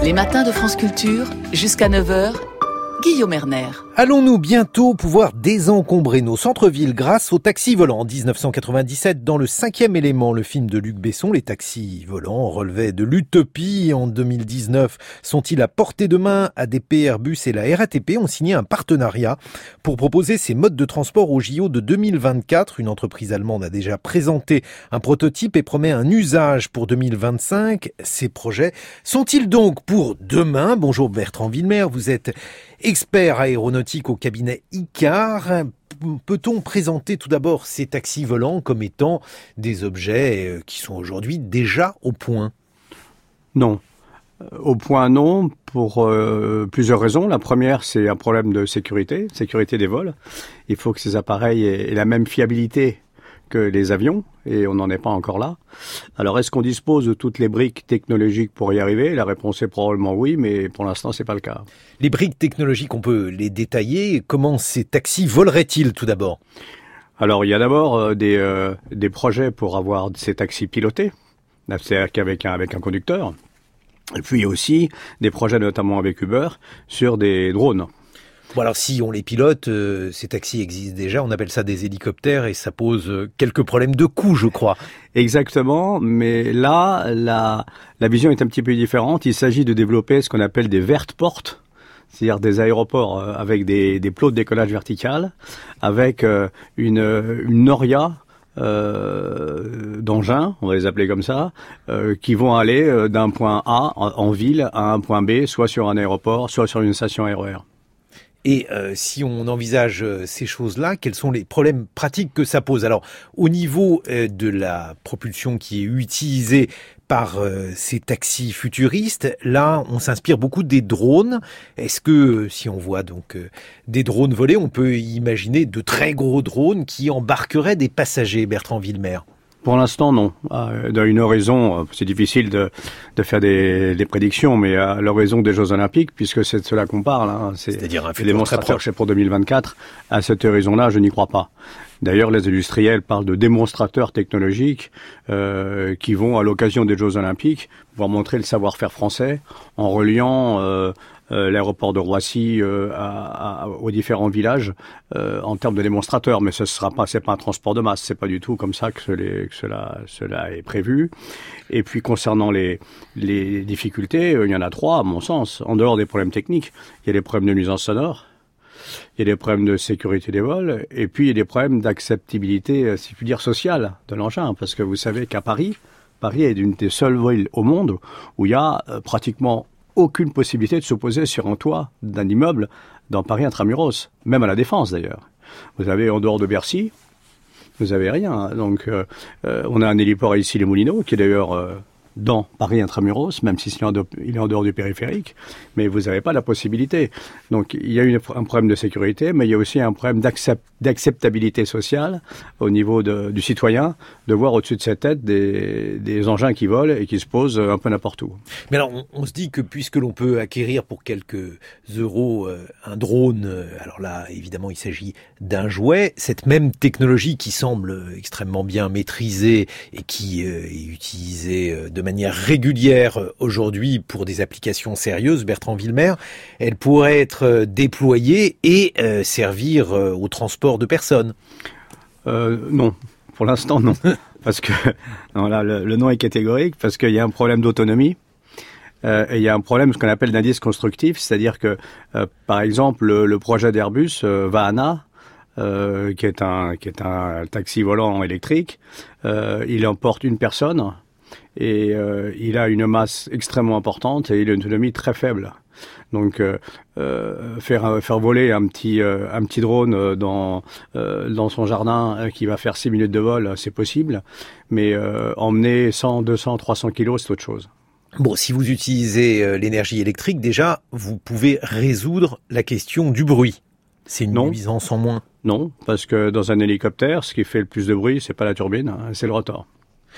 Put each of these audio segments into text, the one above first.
Les matins de France Culture, jusqu'à 9h, Guillaume Erner. Allons-nous bientôt pouvoir désencombrer nos centres-villes grâce aux taxis volants? En 1997, dans Le 5e élément, le film de Luc Besson, les taxis volants relevaient de l'utopie. En 2019, sont-ils à portée de main? ADP, Airbus et la RATP ont signé un partenariat pour proposer ces modes de transport au JO de 2024. Une entreprise allemande a déjà présenté un prototype et promet un usage pour 2025. Ces projets sont-ils donc pour demain? Bonjour Bertrand Villemer, vous êtes expert aéronautique au cabinet ICAR. Peut-on présenter tout d'abord ces taxis volants comme étant des objets qui sont aujourd'hui déjà au point? Non. Au point non, pour plusieurs raisons. La première, c'est un problème de sécurité des vols. Il faut que ces appareils aient la même fiabilité que les avions, et on n'en est pas encore là. Alors, est-ce qu'on dispose de toutes les briques technologiques pour y arriver? La réponse est probablement oui, mais pour l'instant, c'est pas le cas. Les briques technologiques, on peut les détailler. Comment ces taxis voleraient-ils tout d'abord? Alors, il y a d'abord des projets pour avoir ces taxis pilotés, c'est-à-dire qu'avec un conducteur. Et puis aussi des projets, notamment avec Uber, sur des drones. Bon, alors si on les pilote, ces taxis existent déjà, on appelle ça des hélicoptères et ça pose quelques problèmes de coût, je crois. Exactement, mais là, la vision est un petit peu différente. Il s'agit de développer ce qu'on appelle des verteports, c'est-à-dire des aéroports avec des plots de décollage vertical, avec une noria d'engins, on va les appeler comme ça, qui vont aller d'un point A en ville à un point B, soit sur un aéroport, soit sur une station RER. Et si on envisage ces choses-là, quels sont les problèmes pratiques que ça pose? Alors, au niveau de la propulsion qui est utilisée par ces taxis futuristes, là, on s'inspire beaucoup des drones. Est-ce que, si on voit donc des drones voler, on peut imaginer de très gros drones qui embarqueraient des passagers, Bertrand Villemer? Pour l'instant, non. À une horizon, c'est difficile de faire des prédictions, mais à l'horizon des Jeux Olympiques, puisque c'est de cela qu'on parle, hein, c'est-à-dire un futur démonstrateur, c'est pour 2024. À cet horizon-là, je n'y crois pas. D'ailleurs, les industriels parlent de démonstrateurs technologiques qui vont, à l'occasion des Jeux Olympiques, pouvoir montrer le savoir-faire français en reliant l'aéroport de Roissy aux différents villages en termes de démonstrateurs, mais c'est pas un transport de masse, c'est pas du tout comme ça que cela est prévu. Et puis concernant les difficultés, il y en a trois à mon sens. En dehors des problèmes techniques, il y a les problèmes de nuisance sonore, il y a des problèmes de sécurité des vols, et puis il y a des problèmes d'acceptabilité, si je puis dire, sociale de l'engin, parce que vous savez qu'à Paris est une des seules villes au monde où il y a pratiquement aucune possibilité de se poser sur un toit d'un immeuble dans Paris intramuros, même à la Défense d'ailleurs. Vous avez en dehors de Bercy, vous avez rien. Donc on a un héliport ici, les Moulineaux, qui est d'ailleurs dans Paris intramuros, même si il est en dehors du périphérique, mais vous n'avez pas la possibilité. Donc il y a un problème de sécurité, mais il y a aussi un problème d'acceptabilité sociale au niveau du citoyen, de voir au-dessus de sa tête des engins qui volent et qui se posent un peu n'importe où. Mais alors on se dit que puisque l'on peut acquérir pour quelques euros un drone, alors là évidemment il s'agit d'un jouet, cette même technologie qui semble extrêmement bien maîtrisée et qui est utilisée de manière régulière aujourd'hui pour des applications sérieuses, Bertrand Villemer, elle pourrait être déployée et servir au transport de personnes. Non, pour l'instant non, parce que non, là, le nom est catégorique, parce qu'il y a un problème d'autonomie. Et il y a un problème, ce qu'on appelle d'indice constructif, c'est-à-dire que, par exemple, le projet d'Airbus, Vahana, qui est un taxi volant électrique, il emporte une personne et il a une masse extrêmement importante et il a une autonomie très faible. Donc faire voler un petit drone dans son jardin qui va faire 6 minutes de vol, c'est possible, mais emmener 100, 200, 300 kilos, c'est autre chose. Bon, si vous utilisez l'énergie électrique, déjà, vous pouvez résoudre la question du bruit. C'est une nuisance en moins. Non, parce que dans un hélicoptère, ce qui fait le plus de bruit, c'est pas la turbine, hein, c'est le rotor.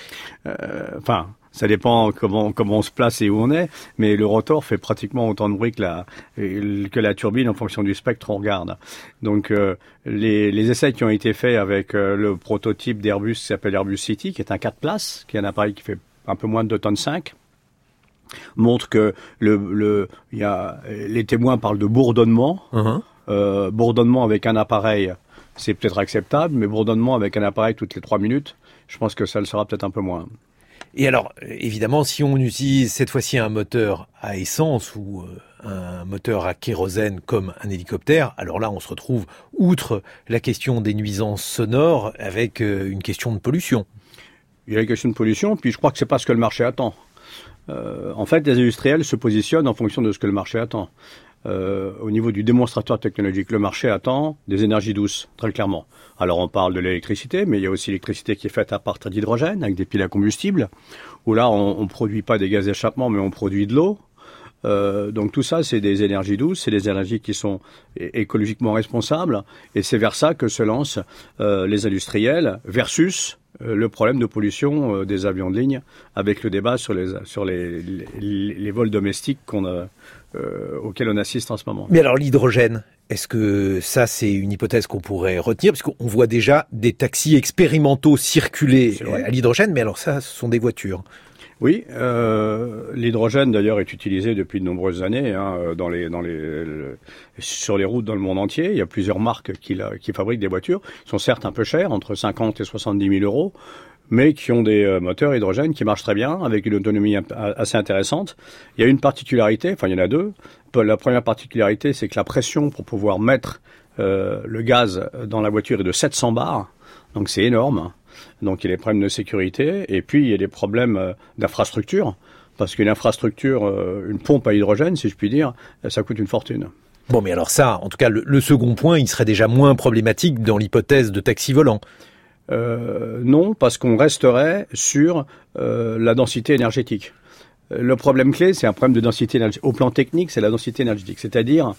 Enfin, ça dépend comment on se place et où on est, mais le rotor fait pratiquement autant de bruit que la turbine en fonction du spectre qu'on regarde. Donc les essais qui ont été faits avec le prototype d'Airbus qui s'appelle Airbus City, qui est un 4 places, qui est un appareil qui fait un peu moins de 2,5 tonnes, montrent que les témoins parlent de bourdonnement. Bourdonnement avec un appareil, c'est peut-être acceptable, mais bourdonnement avec un appareil toutes les 3 minutes, je pense que ça le sera peut-être un peu moins. Et alors, évidemment, si on utilise cette fois-ci un moteur à essence ou un moteur à kérosène comme un hélicoptère, alors là, on se retrouve, outre la question des nuisances sonores, avec une question de pollution. Il y a une question de pollution, puis je crois que c'est pas ce que le marché attend. En fait, les industriels se positionnent en fonction de ce que le marché attend. Au niveau du démonstrateur technologique, le marché attend des énergies douces, très clairement. Alors on parle de l'électricité, mais il y a aussi l'électricité qui est faite à partir d'hydrogène, avec des piles à combustible, où là on ne produit pas des gaz d'échappement, mais on produit de l'eau. Donc tout ça, c'est des énergies douces, c'est des énergies qui sont écologiquement responsables, et c'est vers ça que se lancent les industriels, versus le problème de pollution des avions de ligne, avec le débat sur les vols domestiques auxquels on assiste en ce moment. Mais alors l'hydrogène, est-ce que ça c'est une hypothèse qu'on pourrait retenir? Parce qu'on voit déjà des taxis expérimentaux circuler à l'hydrogène, mais alors ça, ce sont des voitures. Oui, l'hydrogène d'ailleurs est utilisé depuis de nombreuses années sur les routes dans le monde entier. Il y a plusieurs marques qui fabriquent des voitures. Ils sont certes un peu chers, entre 50 et 70 000 euros, mais qui ont des moteurs hydrogène qui marchent très bien, avec une autonomie assez intéressante. Il y a une particularité, enfin il y en a deux. La première particularité, c'est que la pression pour pouvoir mettre le gaz dans la voiture est de 700 bars, donc c'est énorme. Donc il y a des problèmes de sécurité, et puis il y a des problèmes d'infrastructure, parce qu'une infrastructure, une pompe à hydrogène, si je puis dire, ça coûte une fortune. Bon, mais alors ça, en tout cas, le second point, il serait déjà moins problématique dans l'hypothèse de taxi volant. Non, parce qu'on resterait sur la densité énergétique. Le problème clé, c'est un problème de densité énergétique. Au plan technique, c'est la densité énergétique. C'est-à-dire,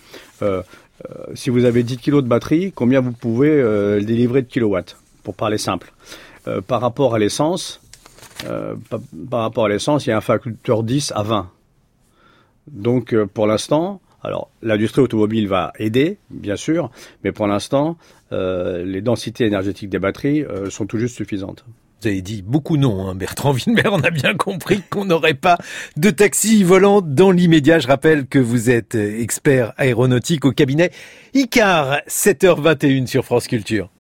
si vous avez 10 kilos de batterie, combien vous pouvez délivrer de kilowatts, pour parler simple. Par rapport à l'essence, il y a un facteur 10 à 20. Donc, pour l'instant, alors l'industrie automobile va aider, bien sûr, mais pour l'instant, les densités énergétiques des batteries sont tout juste suffisantes. Vous avez dit beaucoup non, Bertrand Wilmer. On a bien compris qu'on n'aurait pas de taxi volant dans l'immédiat. Je rappelle que vous êtes expert aéronautique au cabinet ICAR, 7h21 sur France Culture.